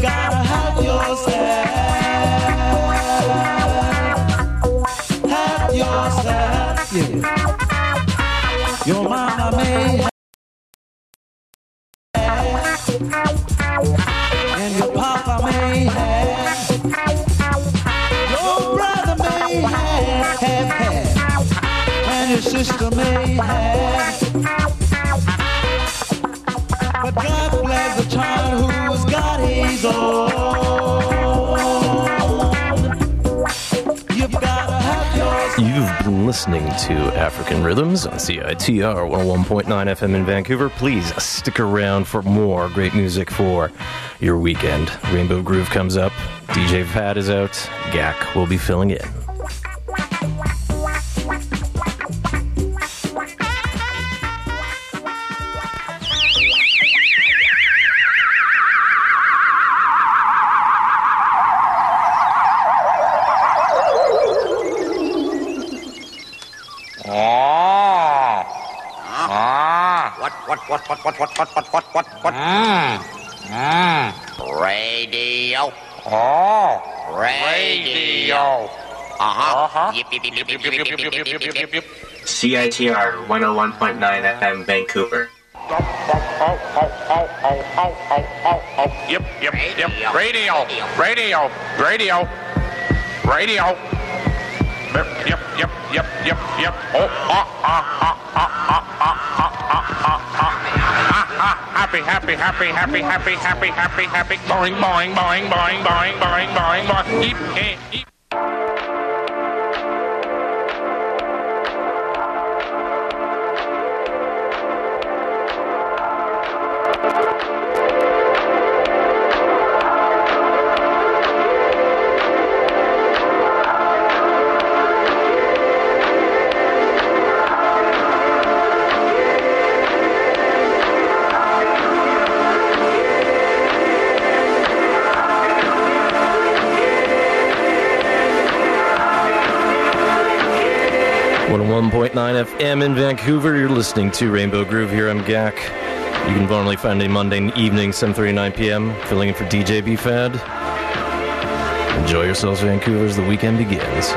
gotta help yourself. Help yourself. Yeah. Your mama may have, and your papa may have, your brother may have, and your sister may have. But God bless the child who's got his own. You've gotta have yours. You've been listening to African Rhythms on CITR 101.9 FM in Vancouver. Please stick around for more great music for your weekend. Rainbow Groove comes up. DJ Pat is out. Gak will be filling in. What? Radio. Oh, radio. Yip, yip, yip, yip, yip, yip, yip, yip, yip, yip, yip. CITR 101.9 FM Vancouver. Yep. Radio. Yep. Oh, happy. Boing. Eep. On 101.9 FM in Vancouver, you're listening to Rainbow Groove. Here I'm Gak. You can normally find me Monday evening, 7:39 p.m., filling in for DJ B-Fad. Enjoy yourselves, Vancouver, as the weekend begins.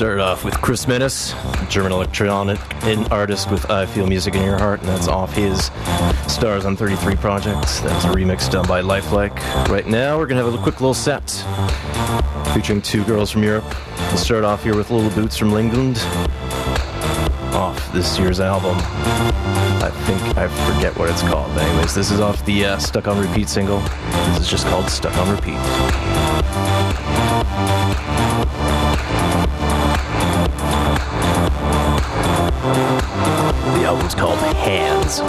Started off with Chris Menace, German electronic artist with I Feel Music in Your Heart, and that's off his Stars on 33 projects. That's a remix done by Lifelike. Right now, we're going to have a quick little set featuring two girls from Europe. We'll start off here with Little Boots from England, off this year's album. I forget what it's called, but anyways, this is off the Stuck on Repeat single. This is just called Stuck on Repeat. The album's called Hands.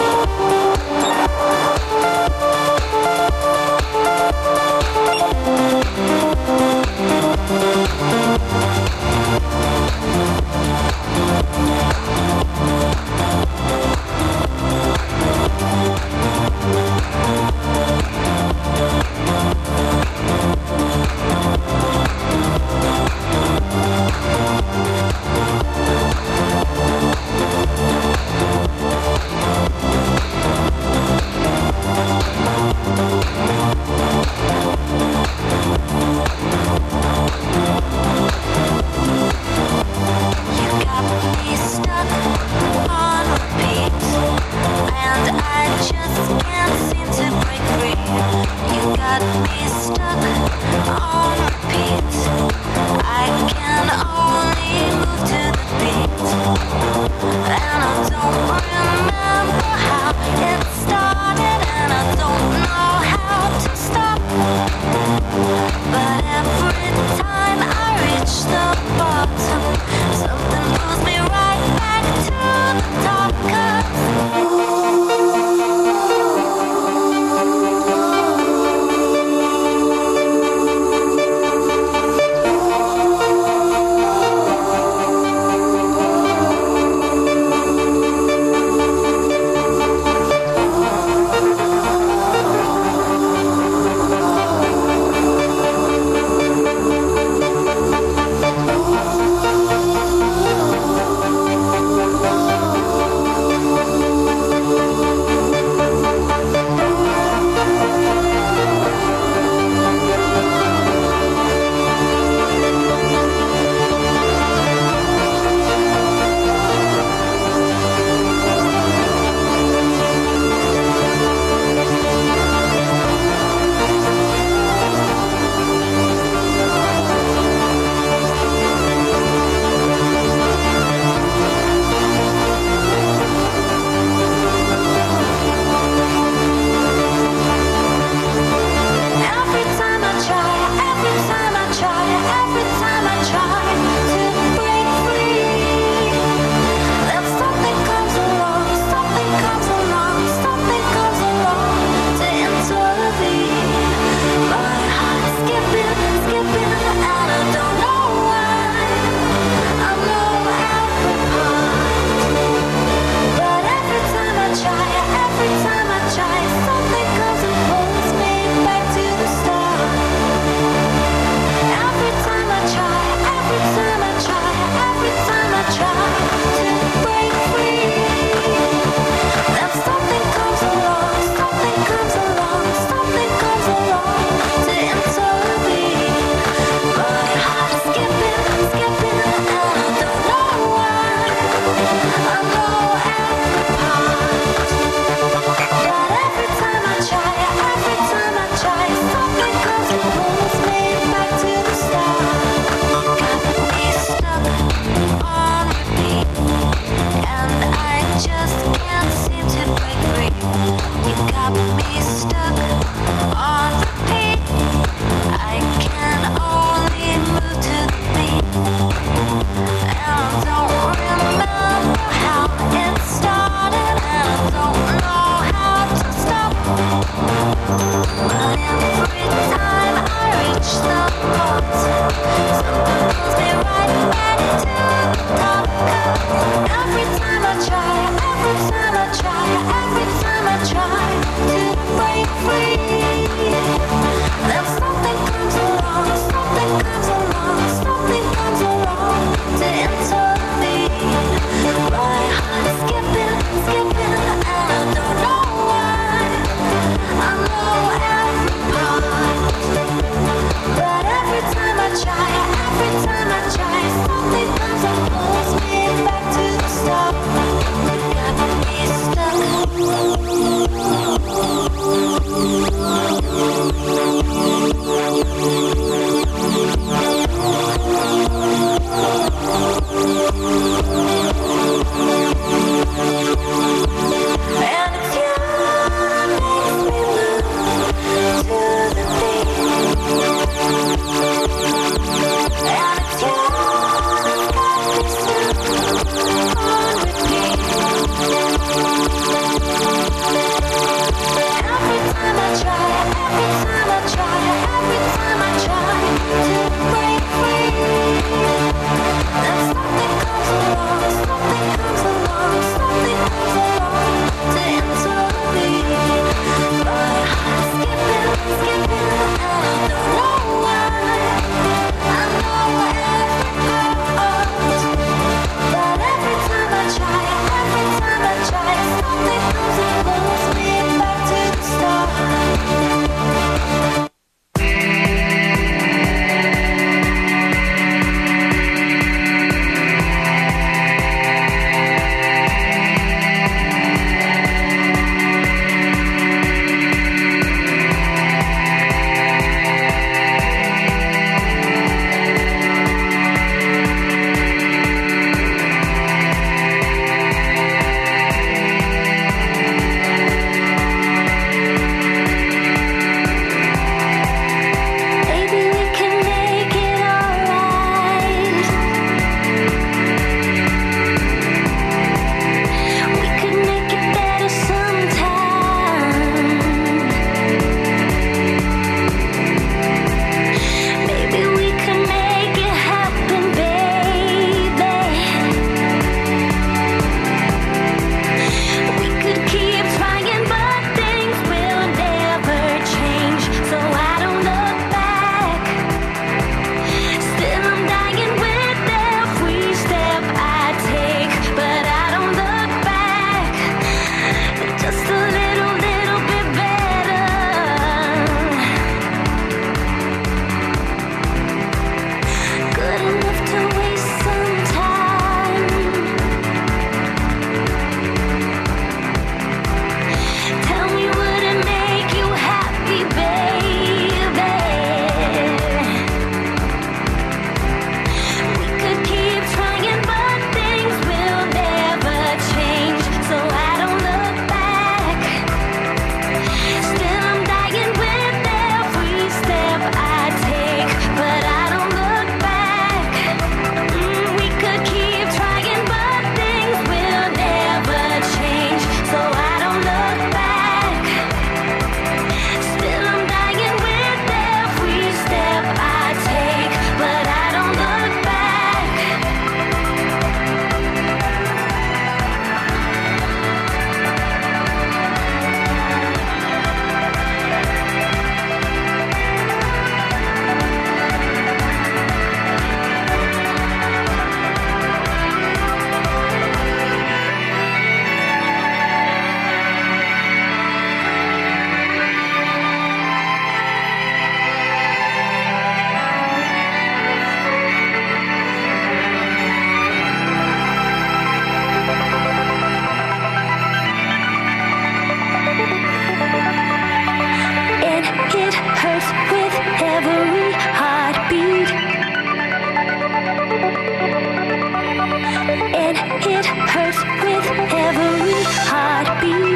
it hurts with every heartbeat.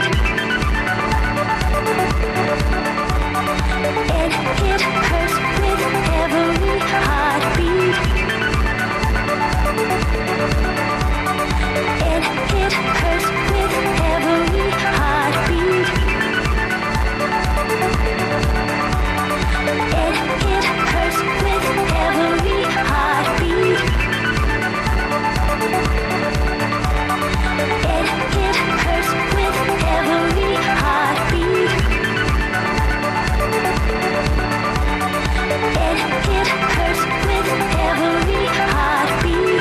And it hurts with every heartbeat. And it hurts with every heartbeat. And it hurts with every heartbeat. And it hurts with every heartbeat. And it hurts with every heartbeat.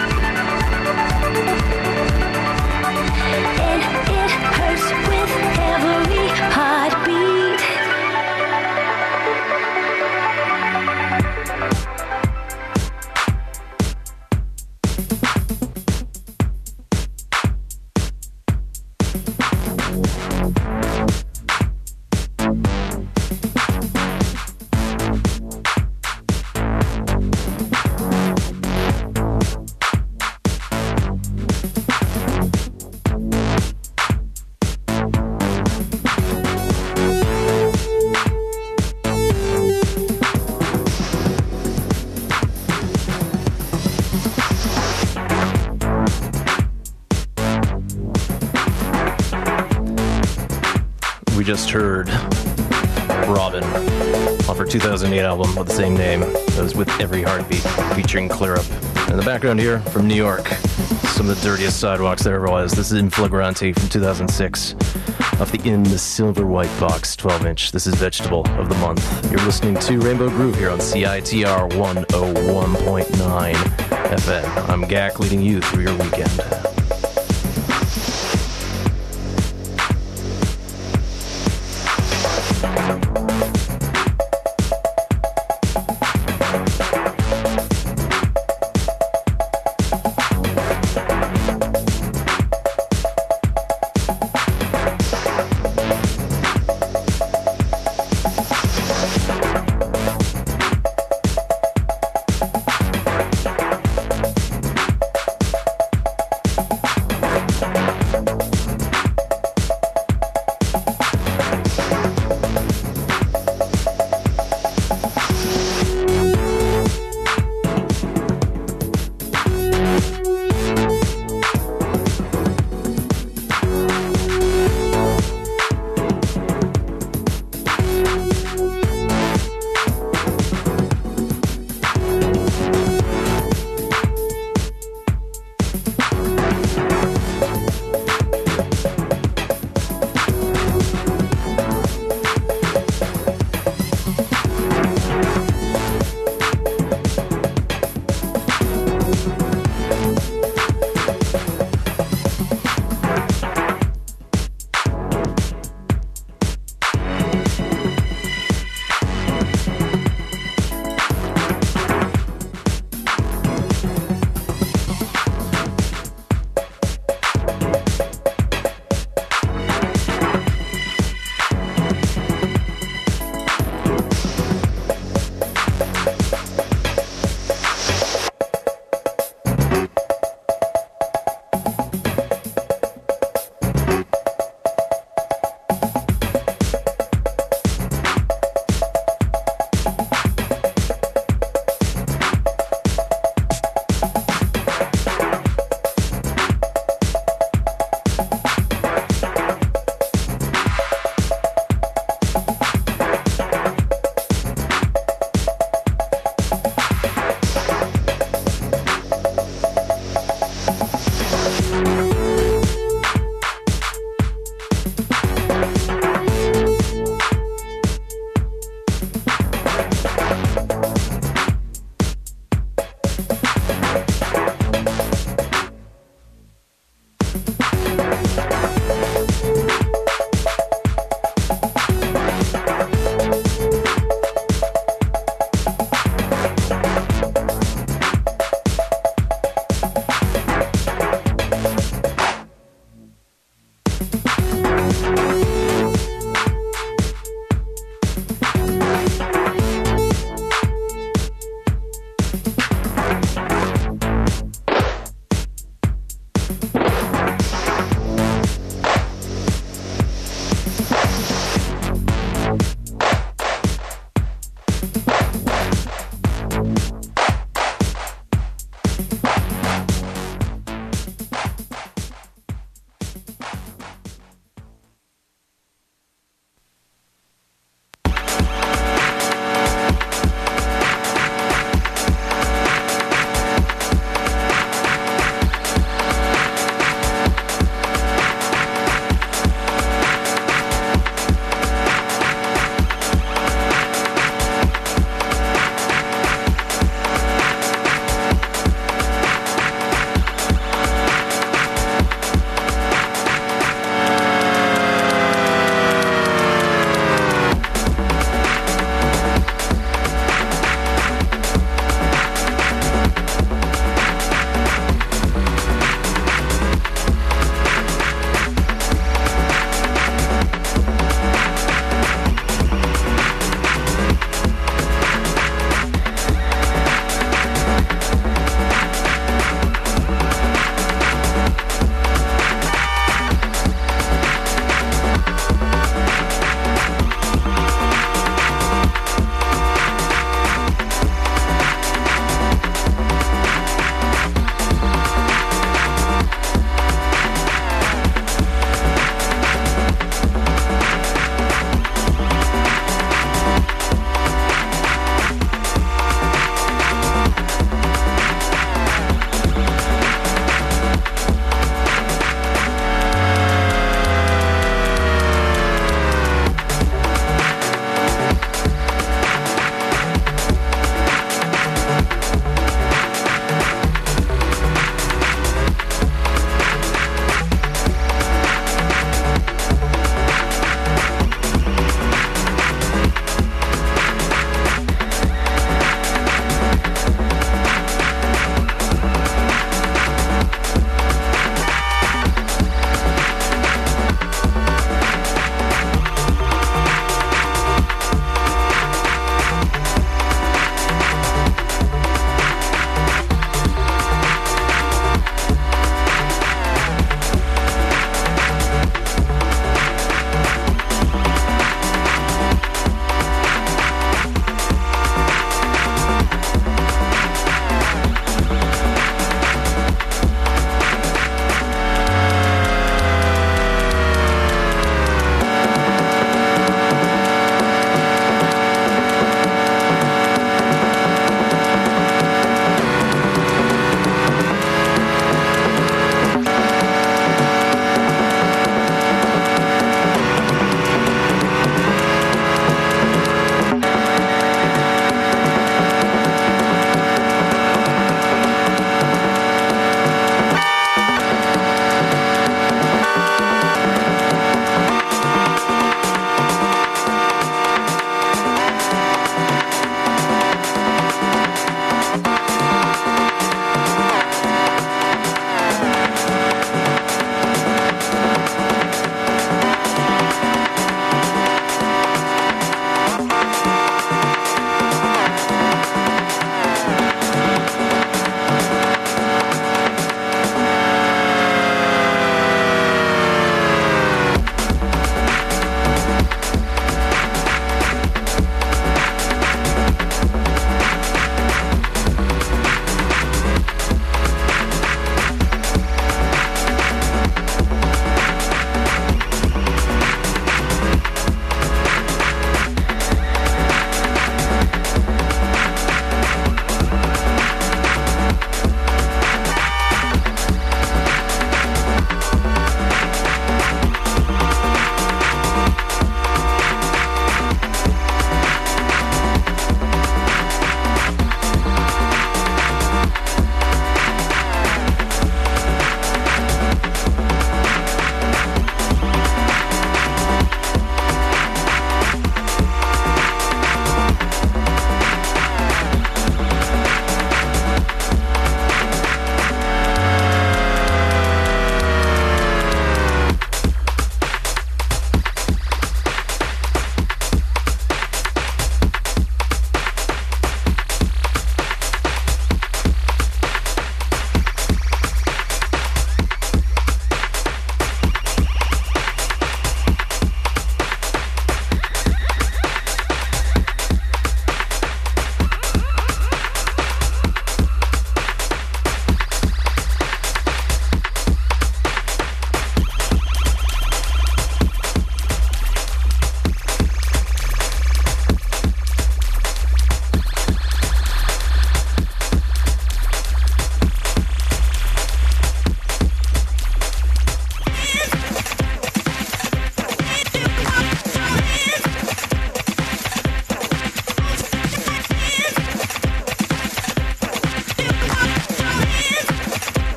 And it hurts with every heartbeat. Just heard Robin off her 2008 album with the same name. That was With Every Heartbeat, featuring Clear Up. In the background here, from New York, some of the dirtiest sidewalks there ever was. This is In Flagrante from 2006, off the In the Silver White Box 12-inch. This is Vegetable of the Month. You're listening to Rainbow Groove here on CITR 101.9 FM. I'm Gak, leading you through your weekend.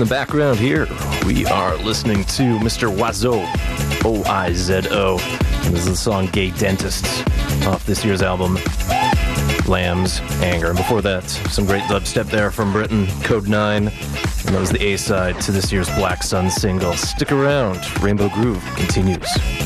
the background here, we are listening to Mr. Oizo, O-I-Z-O. And this is the song Gay Dentist off this year's album, Lamb's Anger. And before that, some great dubstep there from Britain, Code 9. And that was the A-side to this year's Black Sun single. Stick around, Rainbow Groove continues.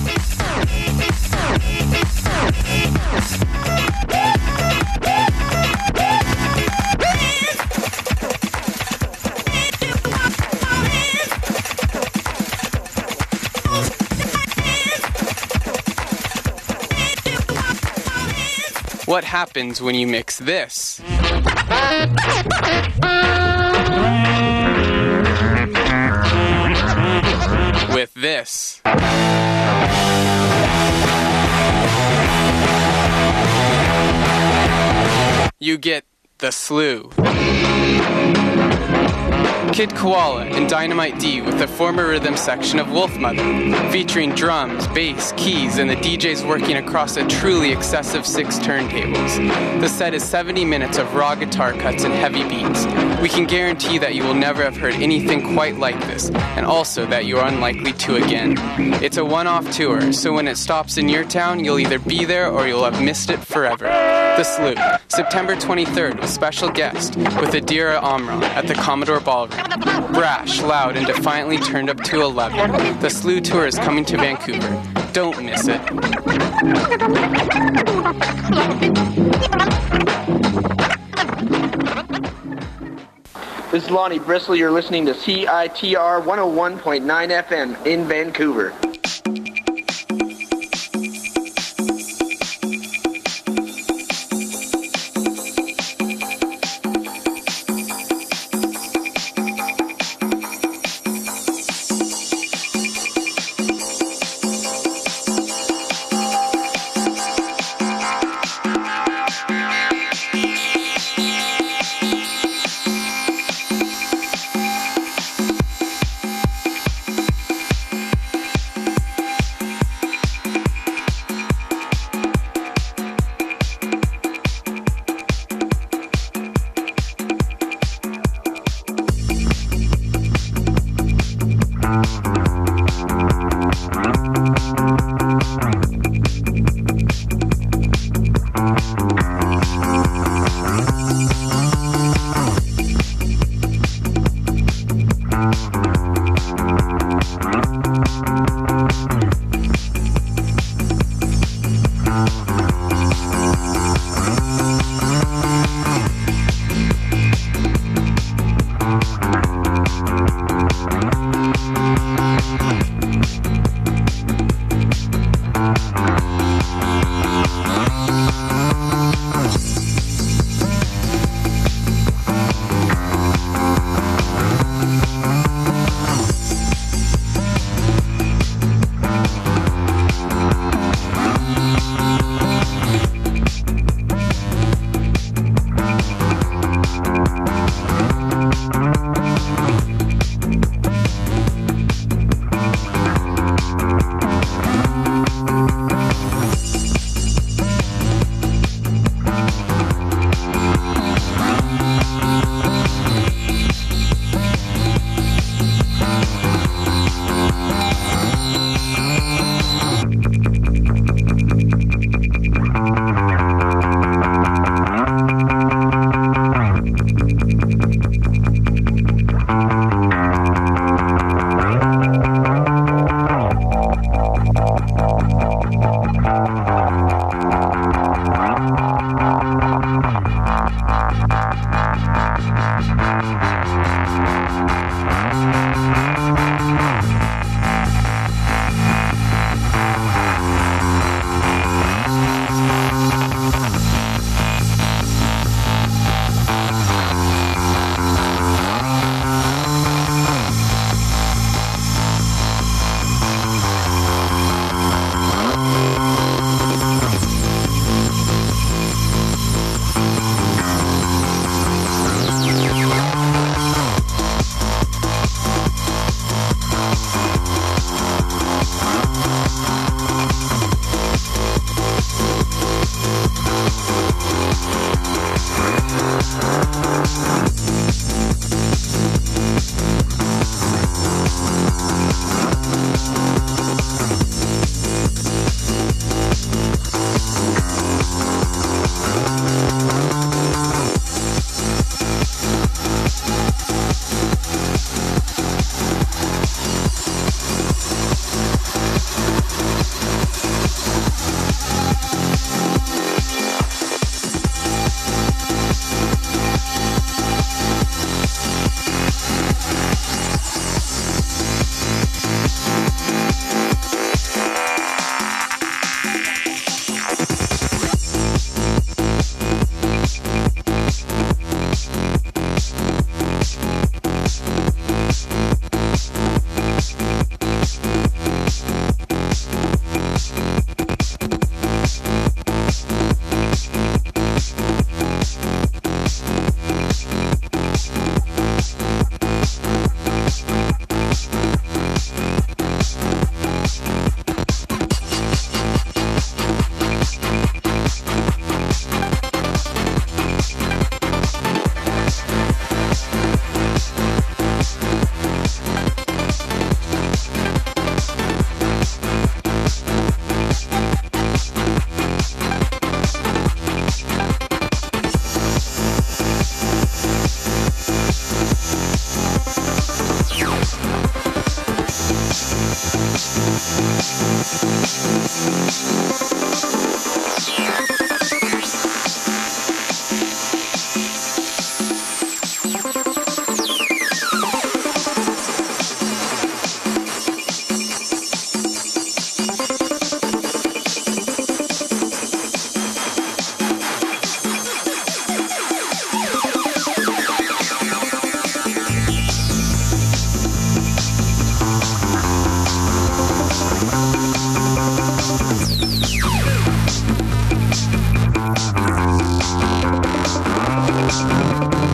What happens when you mix this? With this? You get the slew. Kid Koala and Dynamite D with the former rhythm section of Wolfmother, featuring drums, bass, keys, and the DJs working across a truly excessive 6 turntables. The set is 70 minutes of raw guitar cuts and heavy beats. We can guarantee that you will never have heard anything quite like this, and also that you are unlikely to again. It's a one-off tour, so when it stops in your town, you'll either be there or you'll have missed it forever. The Slew, September 23rd, with special guest, with Adira Amram at the Commodore Ballroom. Brash, loud, and defiantly turned up to 11. The Slew Tour is coming to Vancouver. Don't miss it. This is Lonnie Bristol. You're listening to CITR 101.9 FM in Vancouver.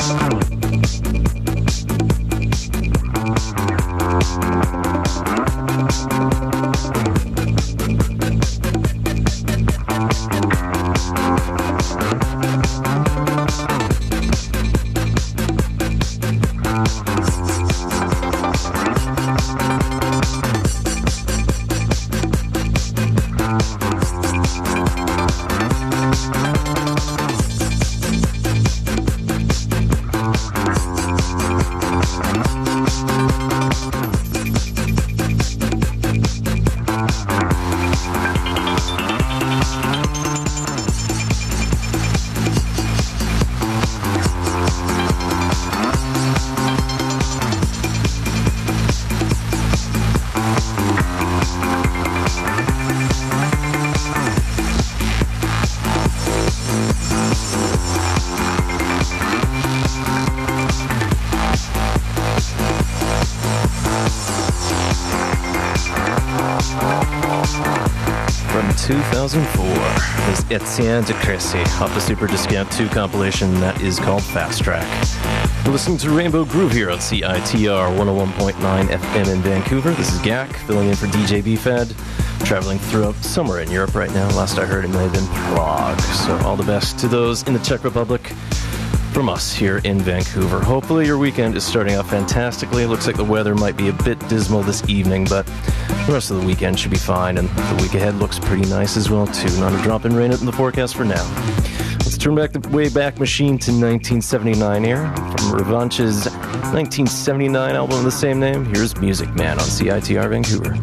From 2004 is Etienne de Crécy off the Super Discount 2 compilation that is called Fast Track. You're listening to Rainbow Groove here on CITR 101.9 FM in Vancouver. This is Gak, filling in for DJ B-Fed, traveling throughout somewhere in Europe right now. Last I heard it may have been Prague. So all the best to those in the Czech Republic from us here in Vancouver. Hopefully your weekend is starting out fantastically. It looks like the weather might be a bit dismal this evening, but the rest of the weekend should be fine, and the week ahead looks pretty nice as well, too. Not a drop in rain in the forecast for now. Let's turn back the Wayback Machine to 1979 here. From Revanche's 1979 album of the same name, here's Music Man on CITR Vancouver.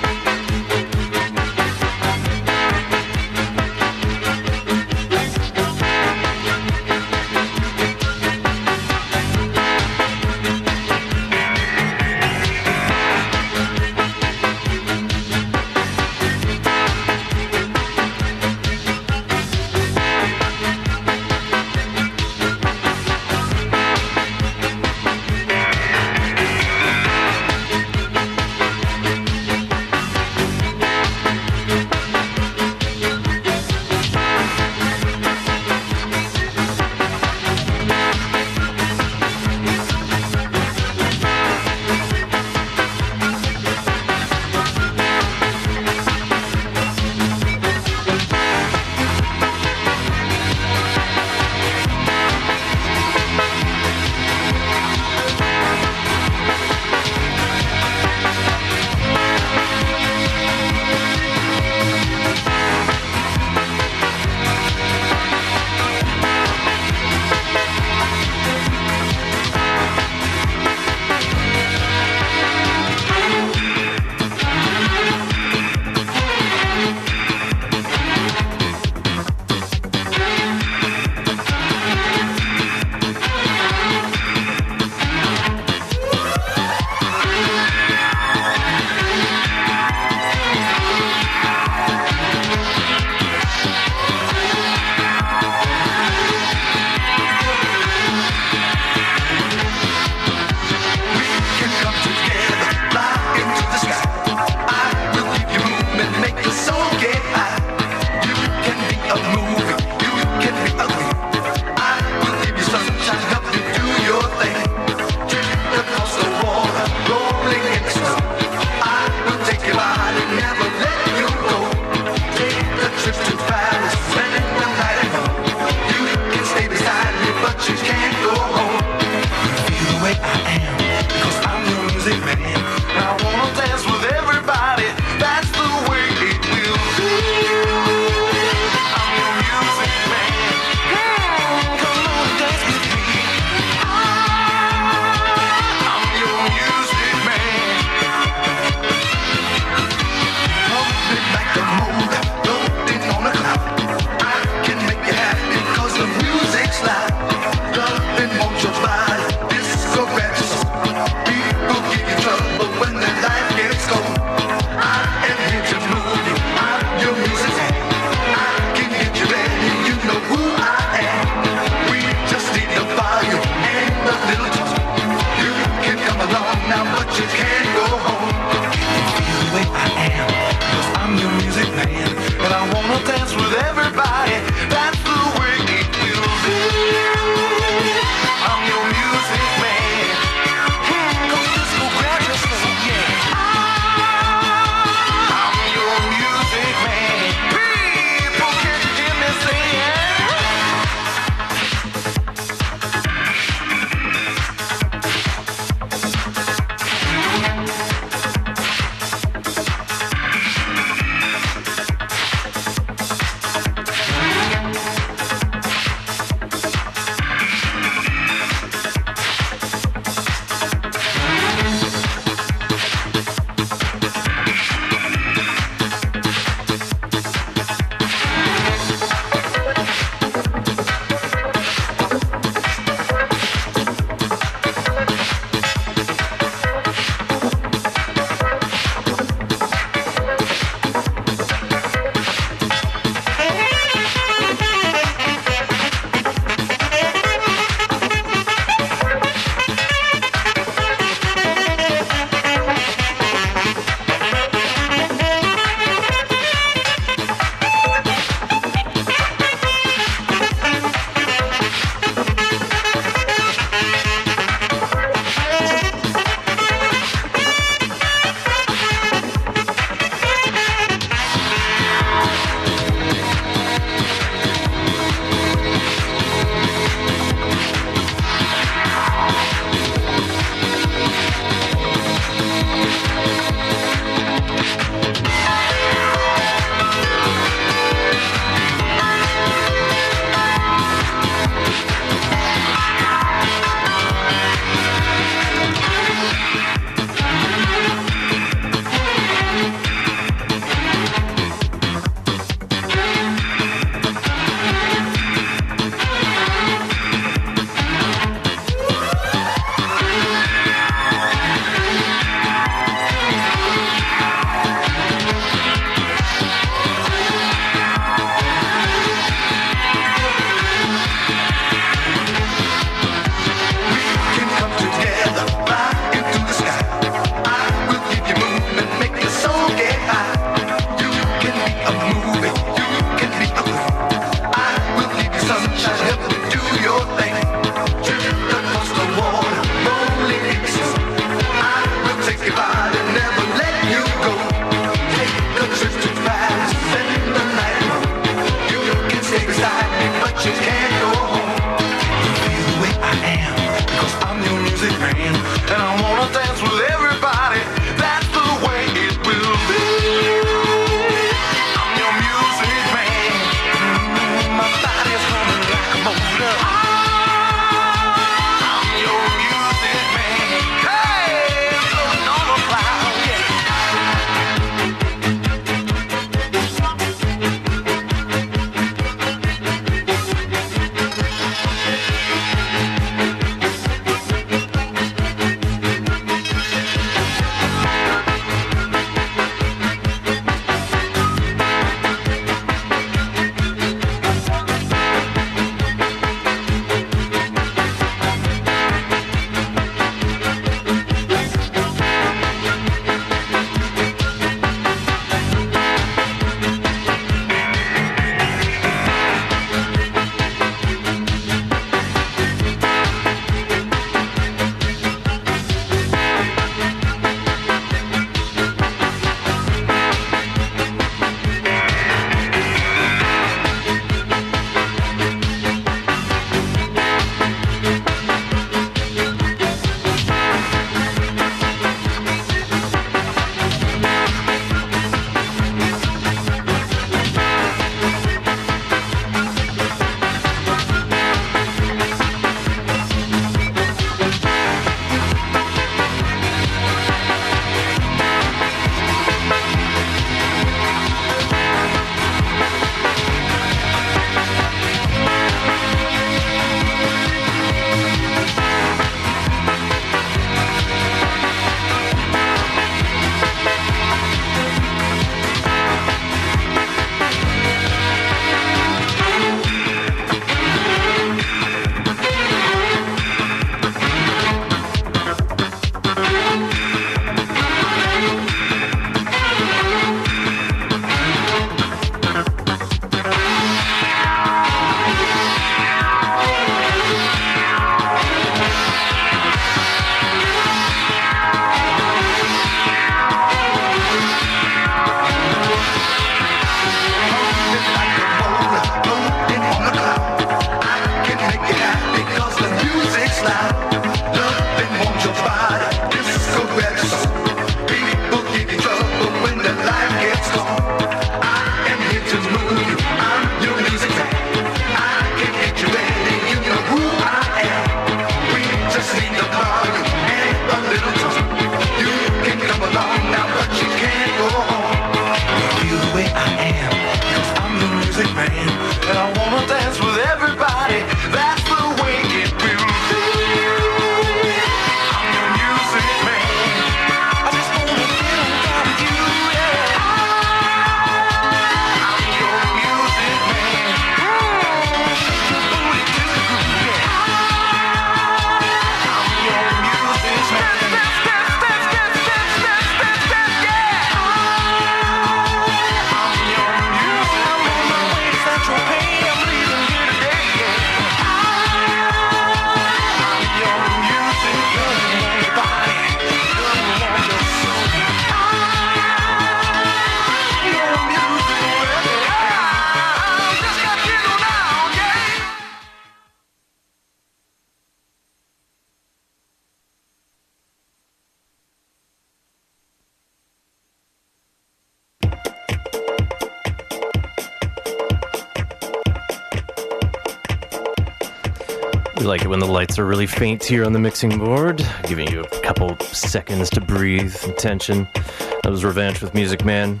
We like it when the lights are really faint here on the mixing board, giving you a couple seconds to breathe and tension. That was Revenge with Music Man.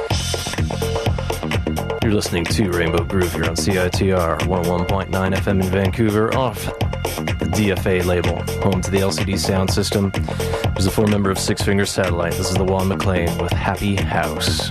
You're listening to Rainbow Groove here on CITR 101.9 FM in Vancouver, off the DFA label, home to the LCD sound system. There's a full member of Six Finger Satellite. This is the Juan McLean with Happy House.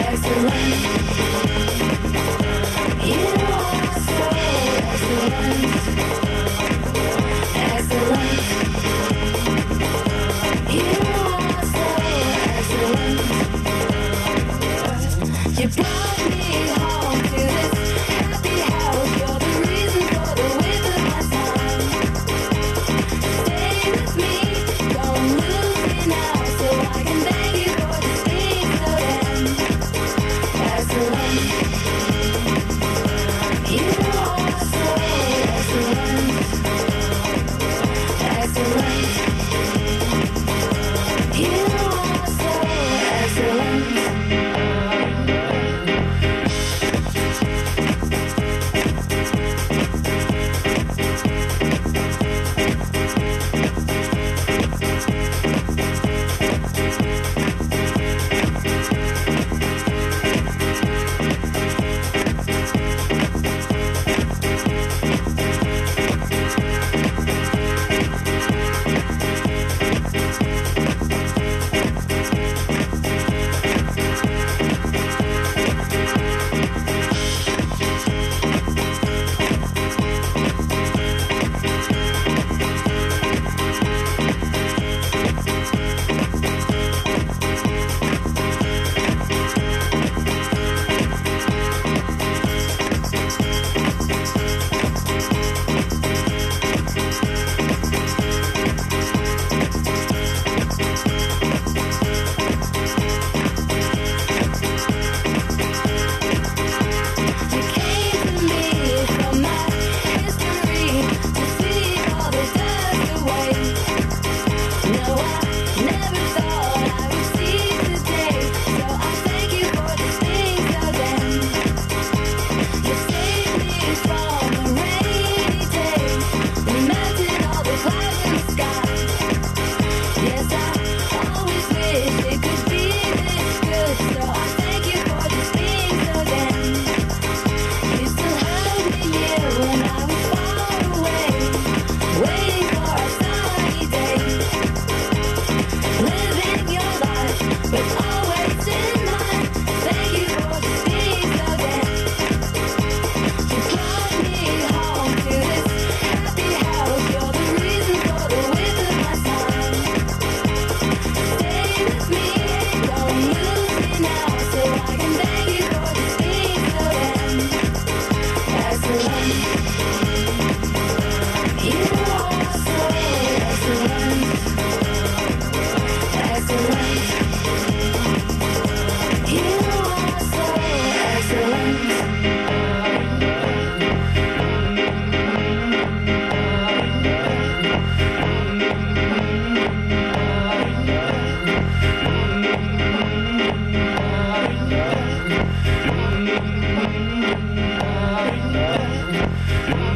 You are so excellent.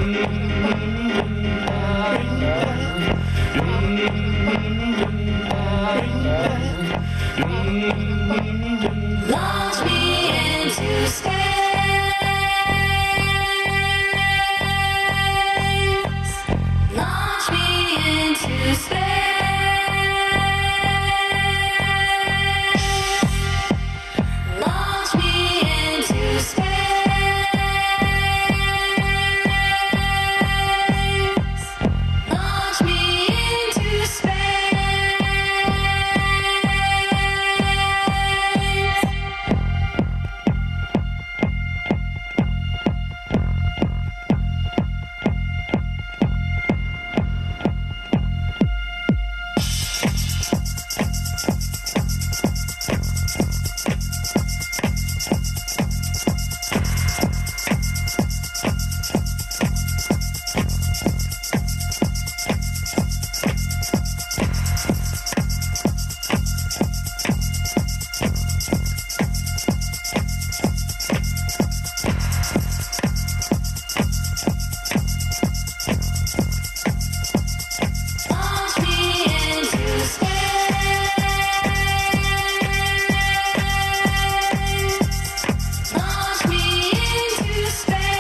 Launch me into space. Launch me into space. Launch me into space. Launch me into space. Launch me into space. Launch me into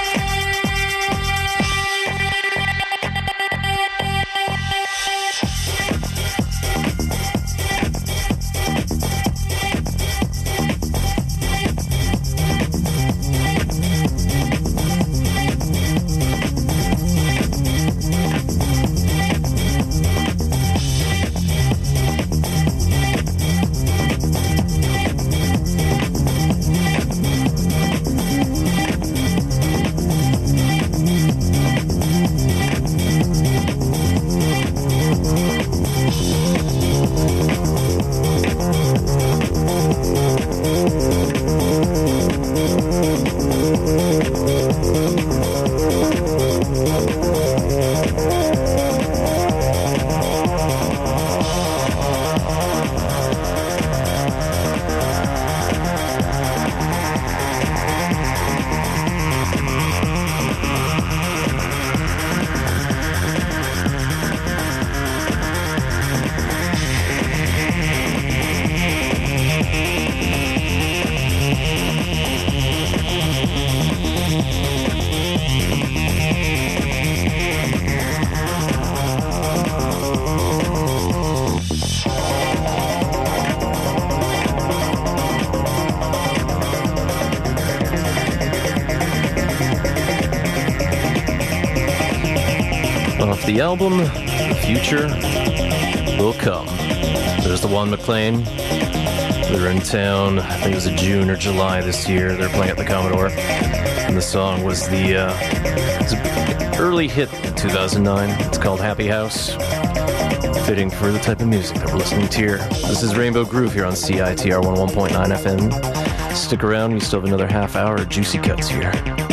Off the album, Future Will Come. There's the Juan McLean. They're in town, I think it was in June or July this year. They're playing at the Commodore. And the song was it's an early hit in 2009. It's called Happy House. Fitting for the type of music that we're listening to here. This is Rainbow Groove here on CITR 101.9 FM. Stick around, we still have another half hour of juicy cuts here.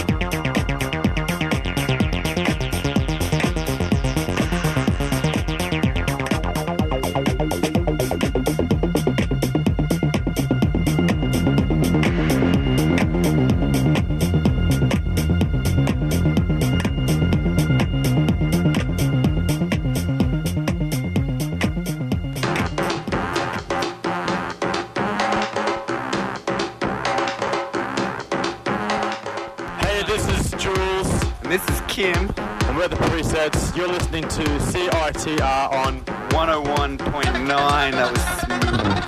And we're the Presets. You're listening to CITR on 101.9. That was smooth.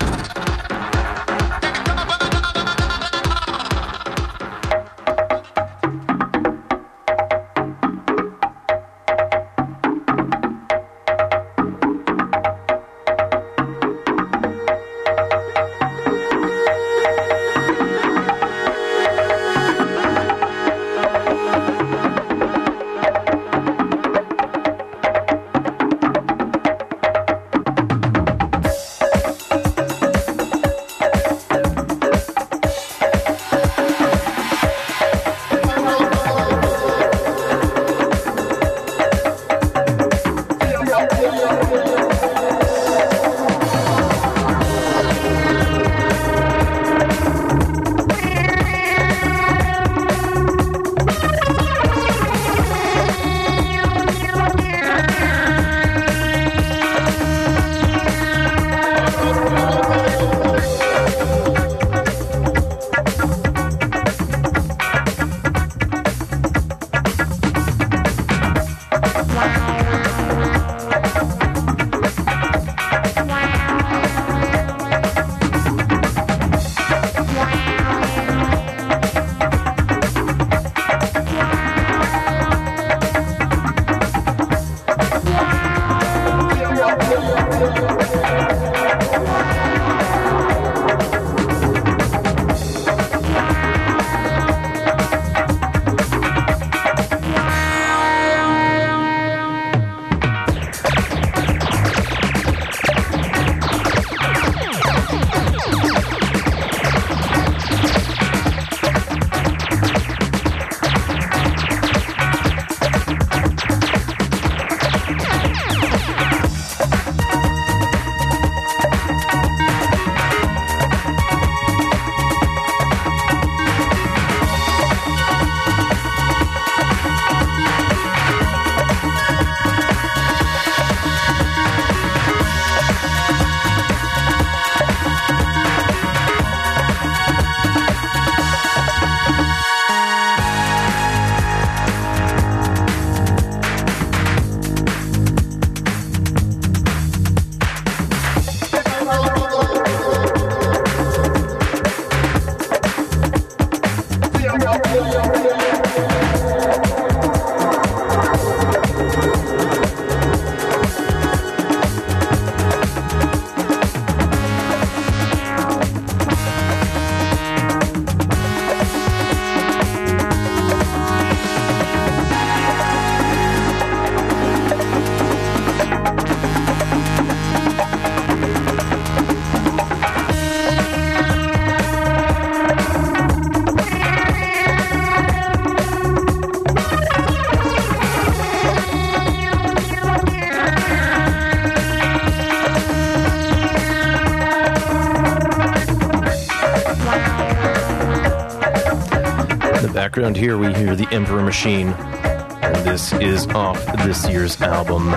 background here, we hear the Emperor Machine, and this is off this year's album.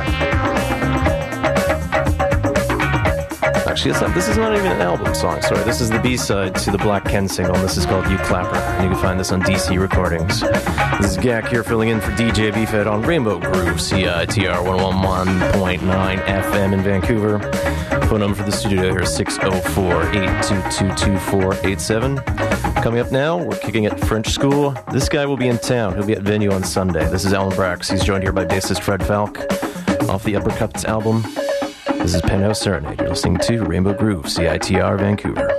Actually, this is not even an album song, sorry. This is the B-side to the Black Ken single, and this is called You Clapper. And you can find this on DC Recordings. This is Gak here filling in for DJ B-Fed on Rainbow Groove, CITR 101.9 FM in Vancouver. Phone number for the studio here is 604-822-2487. Coming up now, we're kicking at French School. This guy will be in town. He'll be at Venue on Sunday. This is Alan Brax. He's joined here by bassist Fred Falk off the Uppercuts album. This is Penthouse Serenade. You're listening to Rainbow Groove, CITR Vancouver.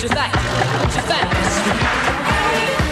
What you think? What you think?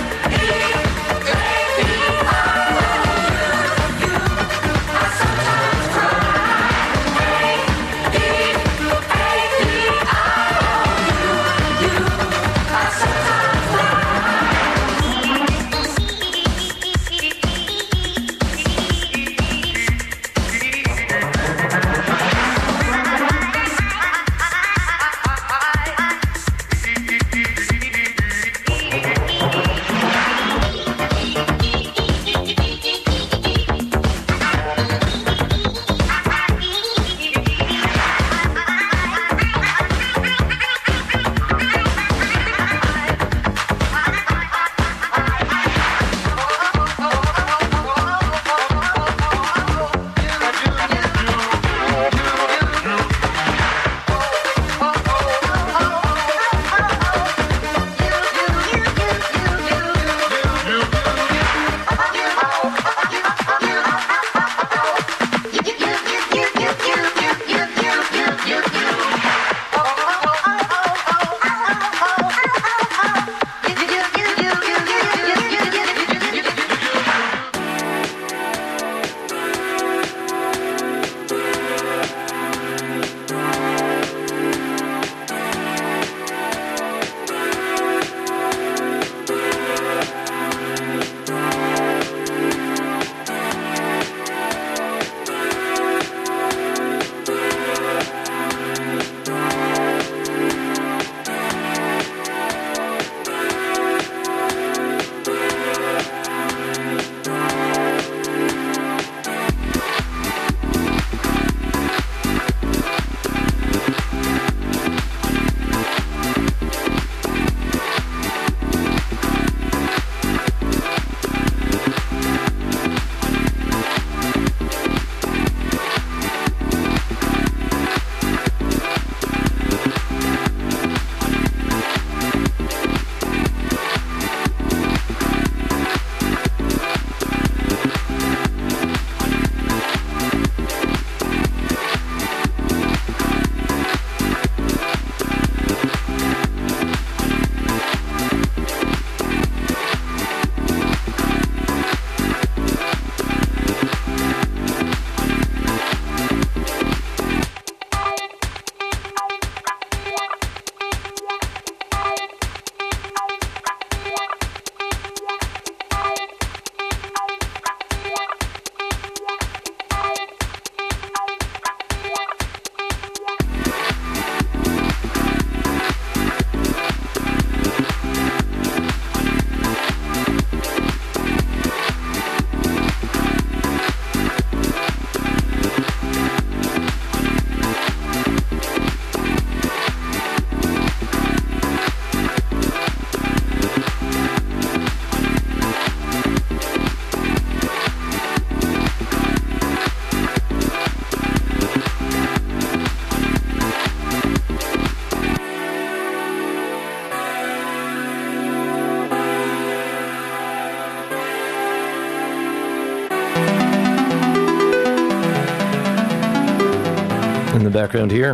In the background here,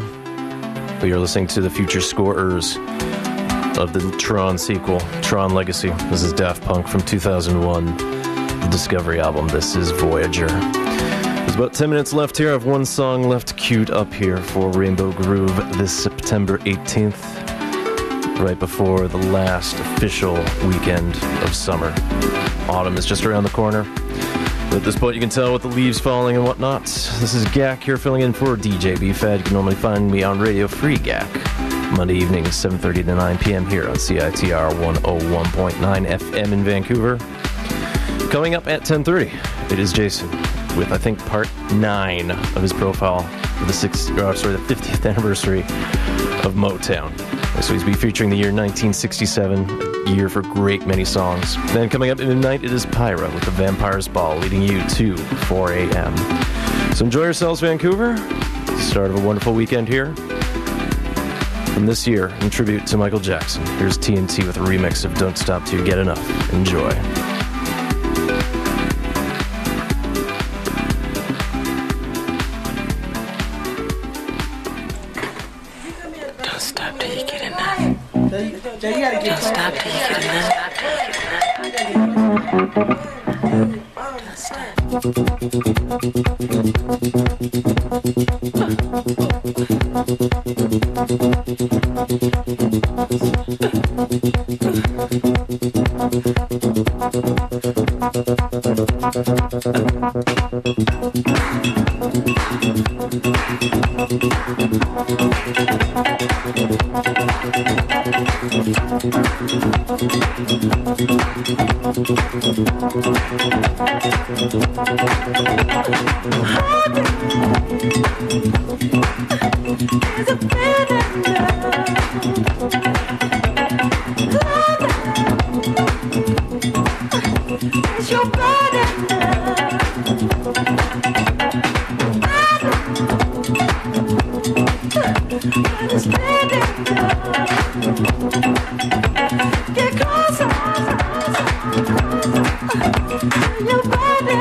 we are listening to the future scorers of the Tron sequel, Tron Legacy. This is Daft Punk from 2001, the Discovery album. This is Voyager. There's about 10 minutes left here. I have one song left queued up here for Rainbow Groove this September 18th, right before the last official weekend of summer. Autumn is just around the corner. At this point, you can tell with the leaves falling and whatnot. This is Gak here filling in for DJ B-Fad. You can normally find me on Radio Free Gak, Monday evenings, 7:30 to 9 p.m. here on CITR 101.9 FM in Vancouver. Coming up at 10:30, it is Jason with, I think, part 9 of his profile for the 50th anniversary of Motown. So he's be featuring the year 1967, a year for great many songs. Then coming up at midnight, it is Pyra with the Vampire's Ball, leading you to 4 a.m. So enjoy yourselves, Vancouver. Start of a wonderful weekend here. From this year, in tribute to Michael Jackson, here's TNT with a remix of Don't Stop Till You Get Enough. Enjoy. Don't stop till you get enough. Jay, you gotta get Stop till you get enough. It's your body. It's get closer. Your body.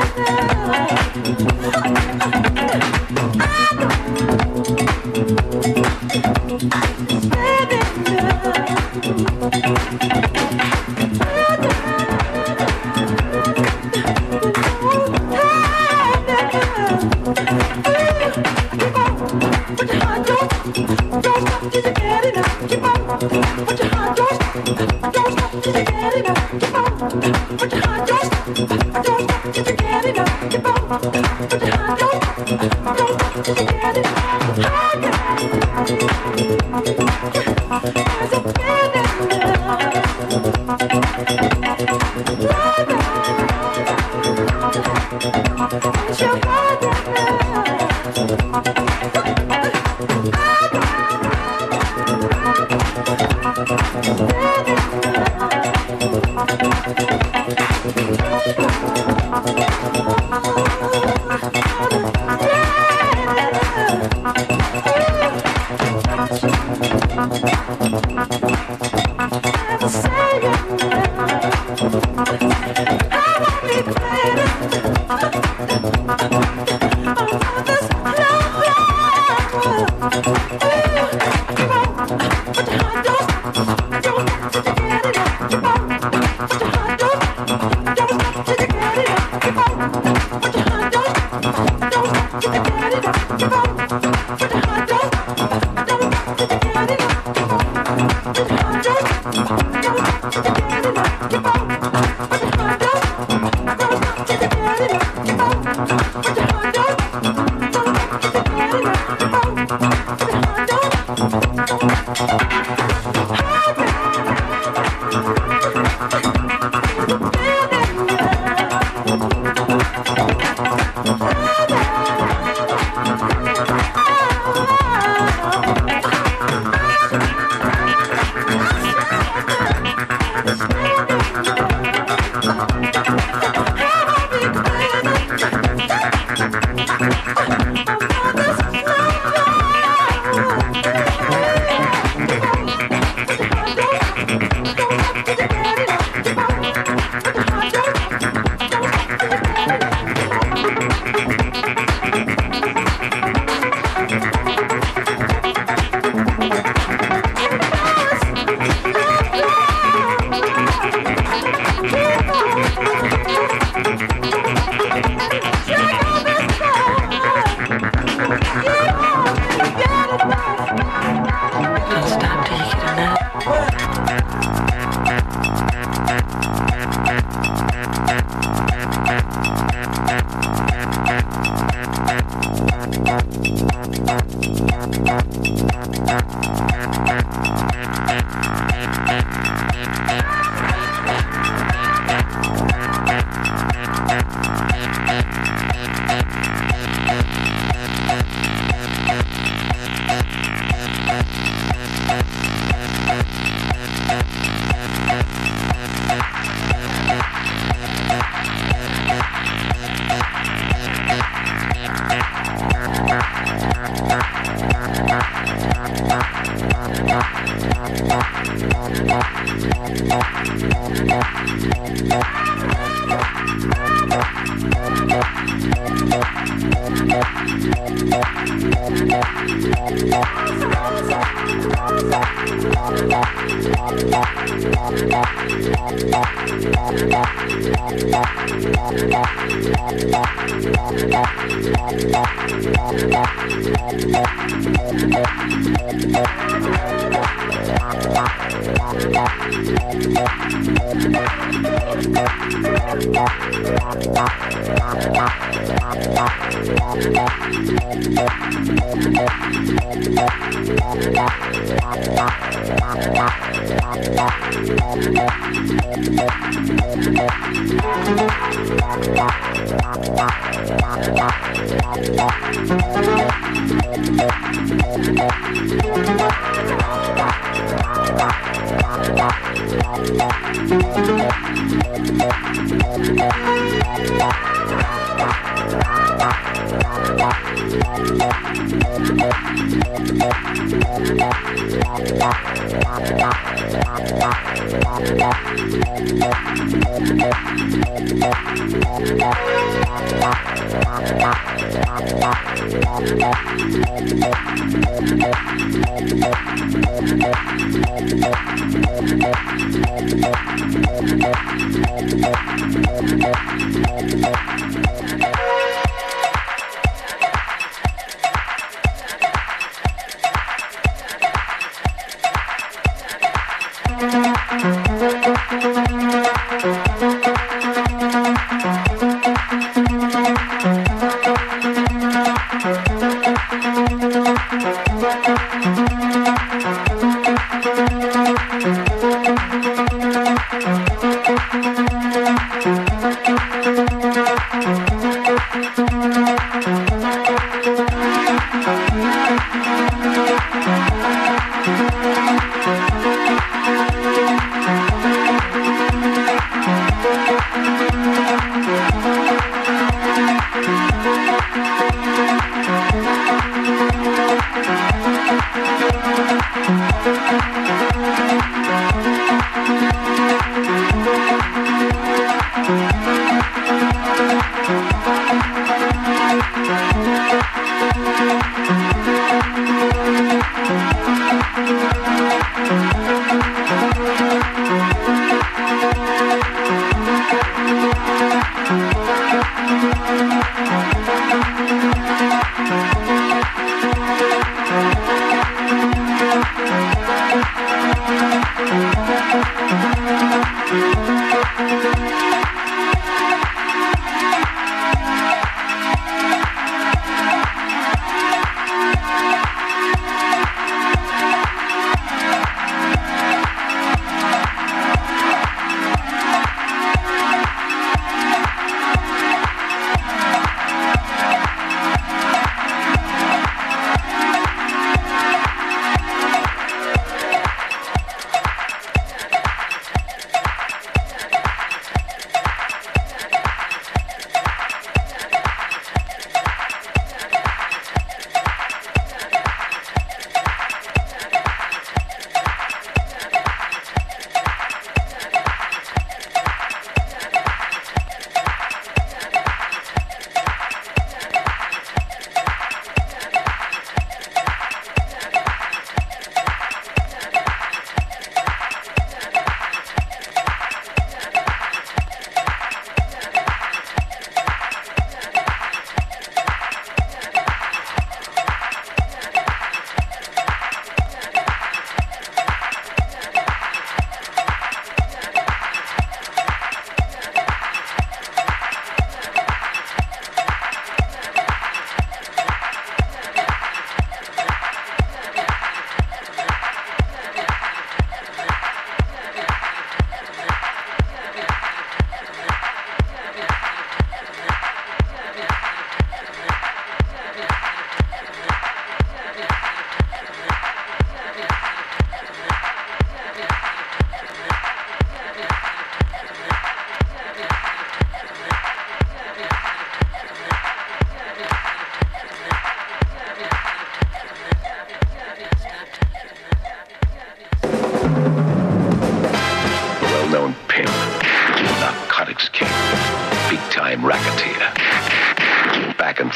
Thank you.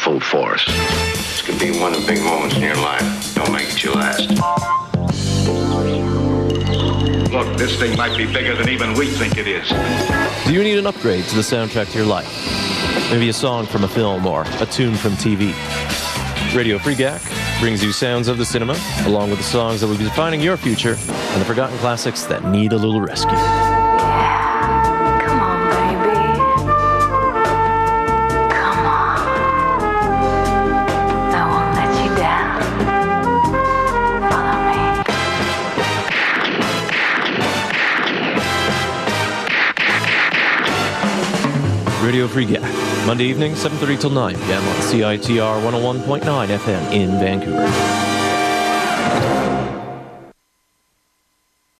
full force. This could be one of the big moments in your life. Don't make it your last. Look, this thing might be bigger than even we think it is. Do you need an upgrade to the soundtrack to your life? Maybe a song from a film or a tune from TV. Radio Free GAC brings you sounds of the cinema, along with the songs that will be defining your future and the forgotten classics that need a little rescue. Come on, baby. Come on. I won't let you down. Follow me. Radio Free GAC, Monday evening, 7:30 till 9 p.m. on CITR 101.9 FM in Vancouver.